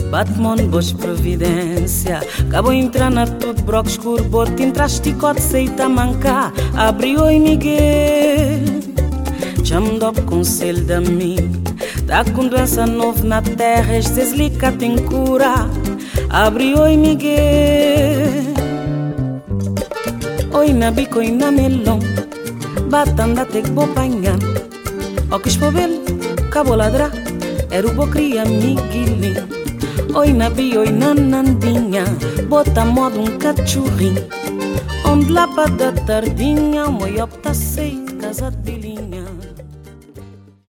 Batman, boas providência. Acabou entrar na tudo, broco escuro, bote, entraste cote, seita manca. Abriu e Miguel, chamo do conselho da mim. Tá com doença nova na terra, estes lica tem cura. Abriu e Miguel, oi na bico e na melão. Batanda te que vou panhar. O que espobel, cabo ladra, era o bo cria Miguelinho. Oi na bi, oi na nandinha, bota modo cachorrinho. Onde lá para da tardinha, o moiop tá sei, casa de linha.